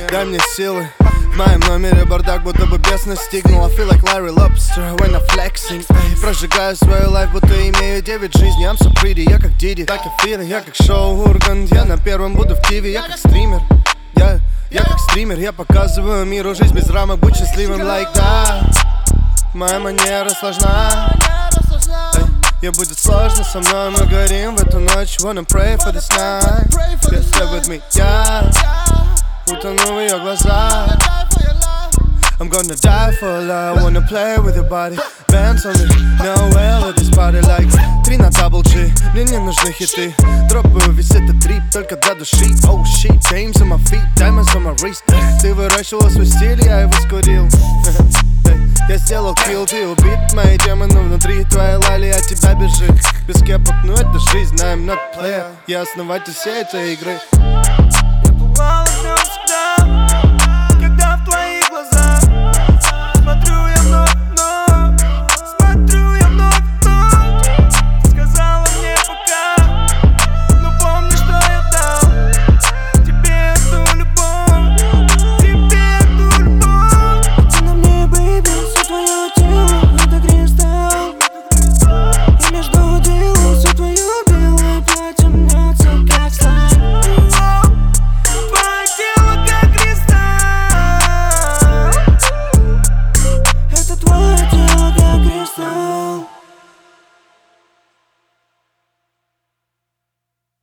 дай мне силы. В моем номере бардак, будто бы бес настигнул. I feel like Larry Lobster when I'm flexing. Прожигаю свою лайф, будто имею 9 жизней. I'm so pretty, я как Диди, так и Фида. Я как шоу Ургант, я на первом буду в ТВ. Я как стример, я как стример. Я показываю миру жизнь без рамок, будь счастливым like that. Моя манера сложна. Я будет сложно со мной, мы горим в эту ночь. Wanna pray for this night. Stay with me, yeah. Утону в ее глазах. I'm gonna die for love, wanna play with your body. Bands on me, no well at this party like 3 на double G, мне не нужны хиты. Дропаю весь этот трип только для души. Oh shit, James on my feet, diamonds on my wrist. Ты выращивал свой стиль, я его скурил. Я сделал килл, ты убит, мои демоны внутри. Твоя лали от тебя бежит. Без кепок, ну это жизнь, I'm not player. Я основатель всей этой игры. Я бывал